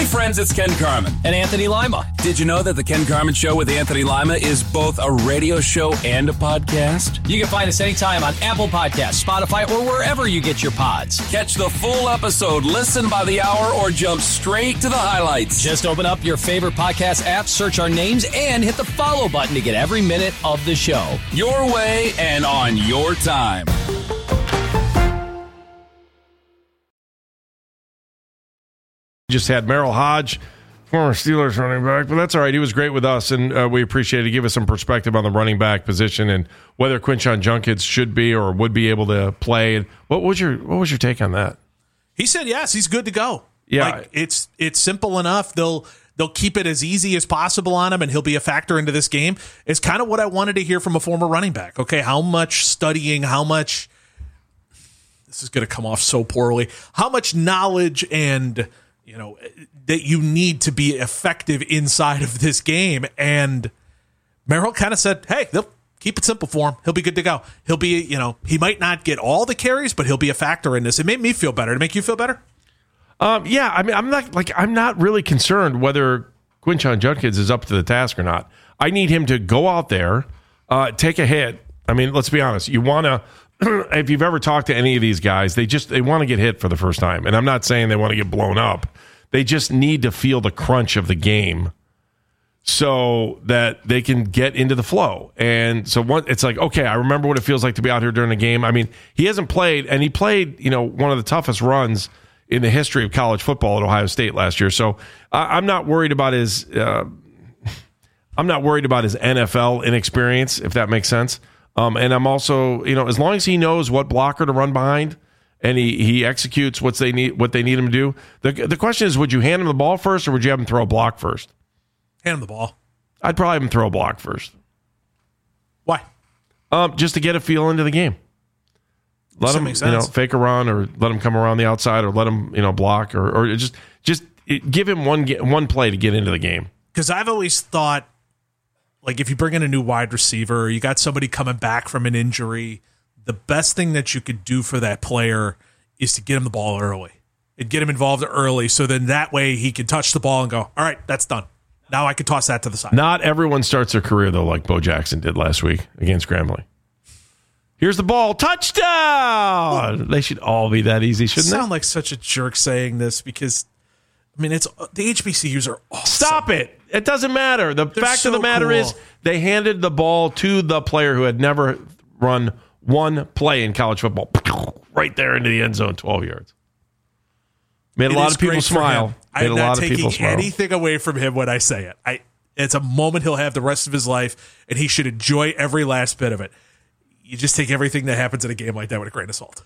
friends, it's Ken Carman. And Anthony Lima. Did you know that the Ken Carman Show with Anthony Lima is both a radio show and a podcast? You can find us anytime on Apple Podcasts, Spotify, or wherever you get your pods. Catch the full episode, listen by the hour, or jump straight to the highlights. Just open up your favorite podcast app, search our names, and hit the follow button to get every minute of the show. Your way and on your time. Just had Merrill Hodge, former Steelers running back, but that's all right. He was great with us, and we appreciate it. Give us some perspective on the running back position and whether Quinshon Judkins should be or would be able to play. And what was your take on that? He said yes, he's good to go. Yeah, like, it's simple enough. They'll keep it as easy as possible on him, and he'll be a factor into this game. It's kind of what I wanted to hear from a former running back. Okay, how much studying, how much this is going to come off so poorly, how much knowledge and that you need to be effective inside of this game. And Merrill kind of said, hey, they'll keep it simple for him. He'll be good to go. He'll be, he might not get all the carries, but he'll be a factor in this. It made me feel better. Did it make you feel better? Yeah, I mean, I'm not really concerned whether Quinshon Judkins is up to the task or not. I need him to go out there, take a hit. I mean, let's be honest. You want to, if you've ever talked to any of these guys, they want to get hit for the first time. And I'm not saying they want to get blown up. They just need to feel the crunch of the game so that they can get into the flow. And so it's like, okay, I remember what it feels like to be out here during a game. I mean, he hasn't played, and he played, one of the toughest runs in the history of college football at Ohio State last year. So I'm not worried about his NFL inexperience, if that makes sense. And I'm also, as long as he knows what blocker to run behind and he executes what they need him to do. The question is, would you hand him the ball first or would you have him throw a block first? Hand him the ball. I'd probably have him throw a block first. Why? Just to get a feel into the game. Let him, fake a run, or let him come around the outside, or let him, block, or just give him one play to get into the game. Because I've always thought, like, if you bring in a new wide receiver, or you got somebody coming back from an injury, the best thing that you could do for that player is to get him the ball early and get him involved early, so then that way he can touch the ball and go, all right, that's done. Now I can toss that to the side. Not everyone starts their career, though, like Bo Jackson did last week against Grambling. Here's the ball. Touchdown! They should all be that easy, shouldn't they? I sound like such a jerk saying this because, I mean, it's the HBCUs are awesome. Stop it. It doesn't matter. They're fact of the matter is they handed the ball to the player who had never run one play in college football. Right there into the end zone, 12 yards. Made a lot of people smile. I'm not taking anything away from him when I say it. It's a moment he'll have the rest of his life, and he should enjoy every last bit of it. You just take everything that happens in a game like that with a grain of salt.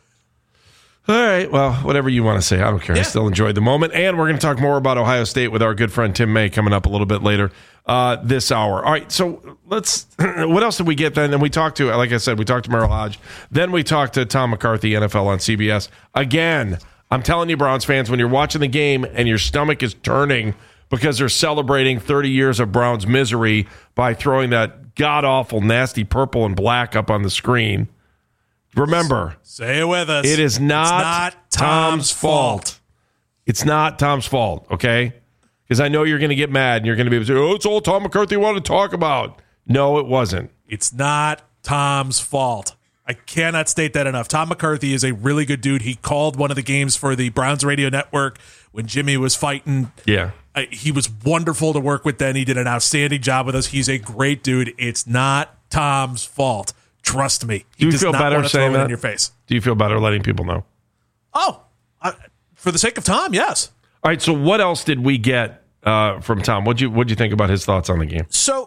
All right. Well, whatever you want to say. I don't care. Yeah. I still enjoyed the moment. And we're going to talk more about Ohio State with our good friend Tim May coming up a little bit later this hour. All right. So what else did we get then? Then we talked to, like I said, we talked to Merrill Hodge. Then we talked to Tom McCarthy, NFL on CBS. Again, I'm telling you, Browns fans, when you're watching the game and your stomach is turning because they're celebrating 30 years of Browns misery by throwing that god-awful, nasty purple and black up on the screen, remember, say it with us. It is not Tom's fault. It's not Tom's fault, okay? Because I know you're going to get mad and you're going to be able to say, oh, it's all Tom McCarthy wanted to talk about. No, it wasn't. It's not Tom's fault. I cannot state that enough. Tom McCarthy is a really good dude. He called one of the games for the Browns radio network when Jimmy was fighting. Yeah. He was wonderful to work with then. He did an outstanding job with us. He's a great dude. It's not Tom's fault. Trust me. Do you feel better saying that? In your face. Do you feel better letting people know? Oh, for the sake of Tom, yes. All right, so what else did we get from Tom? What'd you think about his thoughts on the game? So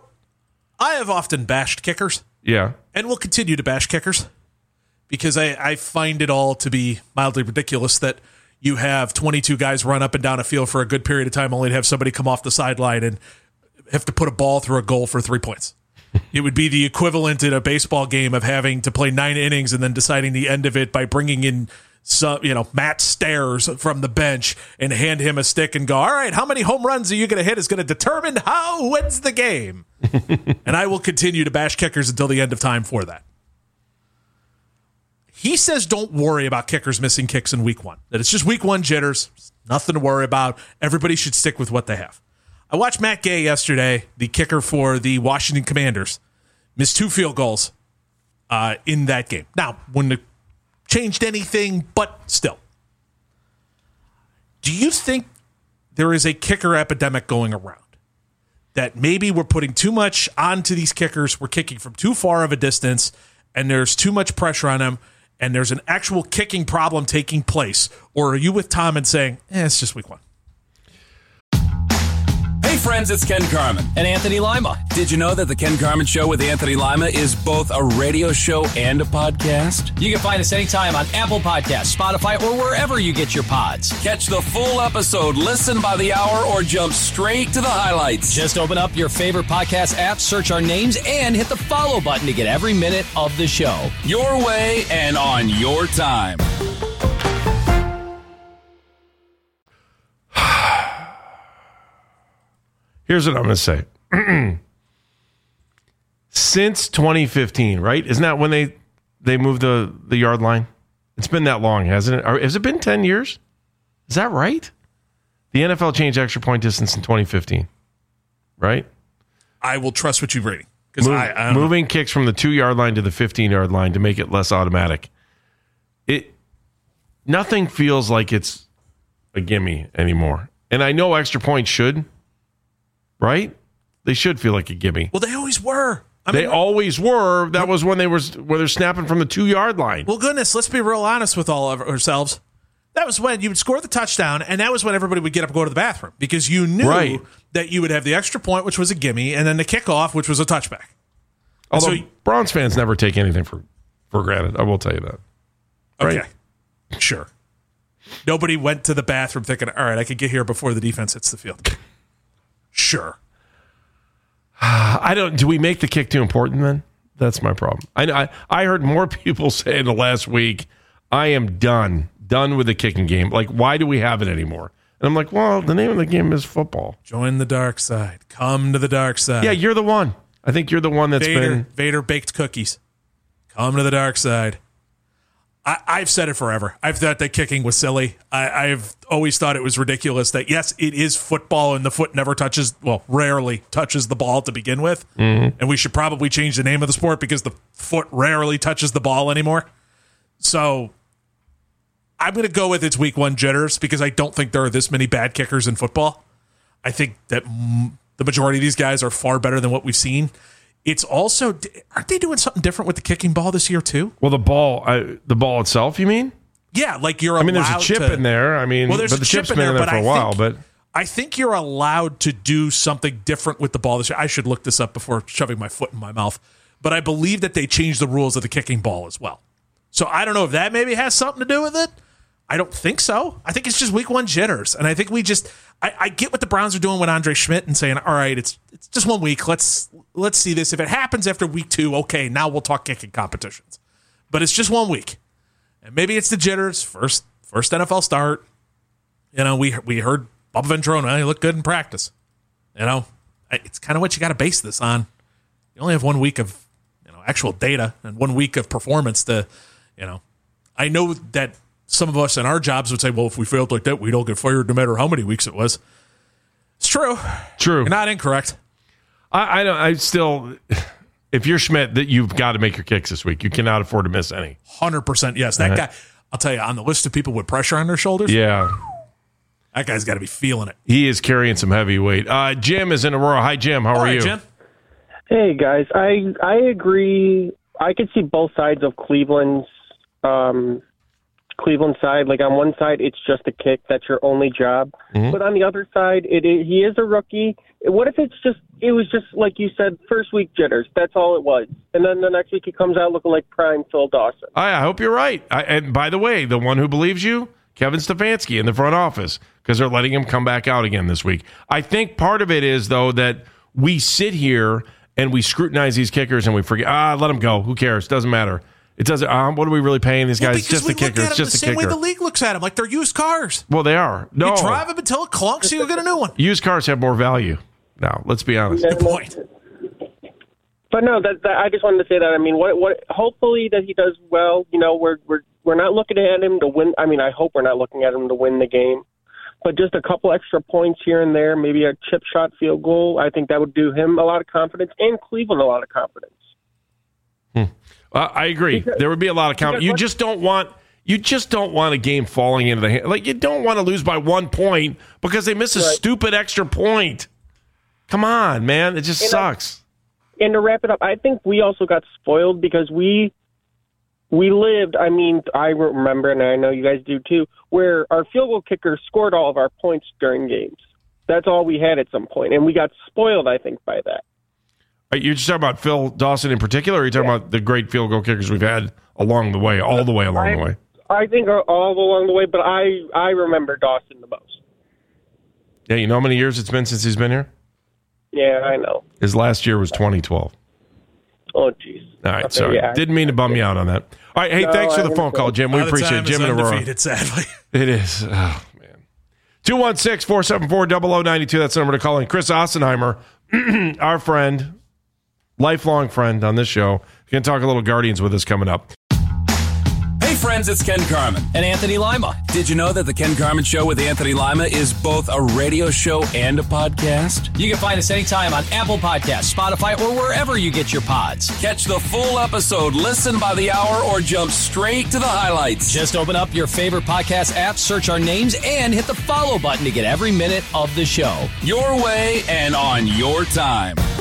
I have often bashed kickers. Yeah. And will continue to bash kickers because I find it all to be mildly ridiculous that you have 22 guys run up and down a field for a good period of time only to have somebody come off the sideline and have to put a ball through a goal for 3 points. It would be the equivalent in a baseball game of having to play 9 innings and then deciding the end of it by bringing in Matt Stairs from the bench and hand him a stick and go, all right, how many home runs are you going to hit is going to determine who wins the game. And I will continue to bash kickers until the end of time for that. He says don't worry about kickers missing kicks in week one, that it's just week one jitters. Nothing to worry about. Everybody should stick with what they have. I watched Matt Gay yesterday, the kicker for the Washington Commanders, missed 2 field goals in that game. Now, wouldn't have changed anything, but still. Do you think there is a kicker epidemic going around? That maybe we're putting too much onto these kickers, we're kicking from too far of a distance, and there's too much pressure on them, and there's an actual kicking problem taking place? Or are you with Tom and saying, it's just week 1? Hey friends, it's Ken Carman. And Anthony Lima. Did you know that the Ken Carman Show with Anthony Lima is both a radio show and a podcast? You can find us anytime on Apple Podcasts, Spotify, or wherever you get your pods. Catch the full episode, listen by the hour, or jump straight to the highlights. Just open up your favorite podcast app, search our names, and hit the follow button to get every minute of the show. Your way and on your time. Here's what I'm going to say. Since 2015, right? Isn't that when they moved the yard line? It's been that long, hasn't it? Or has it been 10 years? Is that right? The NFL changed extra point distance in 2015, right? I will trust what you're reading. Moving kicks from the 2-yard line to the 15-yard line to make it less automatic. Nothing feels like it's a gimme anymore. And I know extra points should. Right? They should feel like a gimme. Well, they always were. They always were. That was when they're snapping from the 2-yard line. Well, goodness, let's be real honest with all of ourselves. That was when you would score the touchdown, and that was when everybody would get up and go to the bathroom because you knew that you would have the extra point, which was a gimme, and then the kickoff, which was a touchback. Although Browns fans never take anything for granted. I will tell you that. Okay. Right? Sure. Nobody went to the bathroom thinking, all right, I could get here before the defense hits the field. Sure. Do we make the kick too important then? That's my problem. I heard more people say in the last week, I am done with the kicking game. Like, why do we have it anymore? And I'm like, well, the name of the game is football. Join the dark side. Come to the dark side. Yeah, you're the one. I think you're the one that's Vader baked cookies. Come to the dark side. I've said it forever. I've thought that kicking was silly. I've always thought it was ridiculous that, yes, it is football and the foot rarely touches the ball to begin with. Mm-hmm. And we should probably change the name of the sport because the foot rarely touches the ball anymore. So I'm going to go with it's week 1 jitters because I don't think there are this many bad kickers in football. I think that the majority of these guys are far better than what we've seen. It's also, aren't they doing something different with the kicking ball this year too? Well, the ball itself, you mean? Yeah, like you're allowed to. There's a chip in there. But the chip's been in there for a while. But I think you're allowed to do something different with the ball this year. I should look this up before shoving my foot in my mouth. But I believe that they changed the rules of the kicking ball as well. So I don't know if that maybe has something to do with it. I don't think so. I think it's just week 1 jitters. And I think I get what the Browns are doing with Andre Schmidt and saying, all right, it's just 1 week. Let's see this. If it happens after week 2, okay, now we'll talk kicking competitions. But it's just 1 week. And maybe it's the jitters, first NFL start. We heard Bubba Ventrona, he looked good in practice. It's kind of what you got to base this on. You only have 1 week of actual data and 1 week of performance to, I know that some of us in our jobs would say, well, if we failed like that, we don't get fired no matter how many weeks it was. It's true. True. You're not incorrect. I still, if you're Schmidt, that you've got to make your kicks this week. You cannot afford to miss any. 100%. Yes. That guy, I'll tell you, on the list of people with pressure on their shoulders. Yeah. That guy's got to be feeling it. He is carrying some heavy weight. Jim is in Aurora. Hi, Jim. How are you? Jim. Hey, guys. I agree. I could see both sides of Cleveland's side. Like, on one side, it's just a kick. That's your only job. Mm-hmm. But on the other side, he is a rookie. What if it was just, like you said, first week jitters? That's all it was. And then the next week he comes out looking like prime Phil Dawson. I hope you're right. And by the way, the one who believes you, Kevin Stefanski in the front office, because they're letting him come back out again this week. I think part of it is, though, that we sit here and we scrutinize these kickers and we forget, let them go. Who cares? Doesn't matter. It doesn't. What are we really paying these guys? Just the kicker. It's just the kicker. Same way the league looks at them, like they're used cars. Well, they are. No, you drive them until it clunks, so you'll get a new one. Used cars have more value. Now, let's be honest. Good point. But no, I just wanted to say that. I mean, what? Hopefully that he does well. We're not looking at him to win. I mean, I hope we're not looking at him to win the game. but just a couple extra points here and there, maybe a chip shot field goal, I think that would do him a lot of confidence and Cleveland a lot of confidence. I agree. There would be a lot of confidence. You just don't want a game falling into the hand. Like, you don't want to lose by 1 point because they miss a stupid extra point. Come on, man. It just sucks. And to wrap it up, I think we also got spoiled because we lived, I mean, I remember, and I know you guys do too, where our field goal kicker scored all of our points during games. That's all we had at some point, and we got spoiled, I think, by that. You're just talking about Phil Dawson in particular, or are you talking about the great field goal kickers we've had along the way, all the way along the way? I think all along the way, but I remember Dawson the most. Yeah, you know how many years it's been since he's been here? Yeah, I know. His last year was 2012. Oh, jeez. All right, sorry. Yeah. Didn't mean to bum you out on that. All right, hey, thanks for the phone call, Jim. We appreciate it. Jim and Aurora. Sadly. It is. Oh, man. 216-474-0092. That's the number to call in. Chris Ossenheimer, our friend, lifelong friend on this show. Going to talk a little Guardians with us coming up. Hey friends, it's Ken Carman. And Anthony Lima. Did you know that the Ken Carman Show with Anthony Lima is both a radio show and a podcast? You can find us anytime on Apple Podcasts, Spotify, or wherever you get your pods. Catch the full episode, listen by the hour, or jump straight to the highlights. Just open up your favorite podcast app, search our names, and hit the follow button to get every minute of the show. Your way and on your time.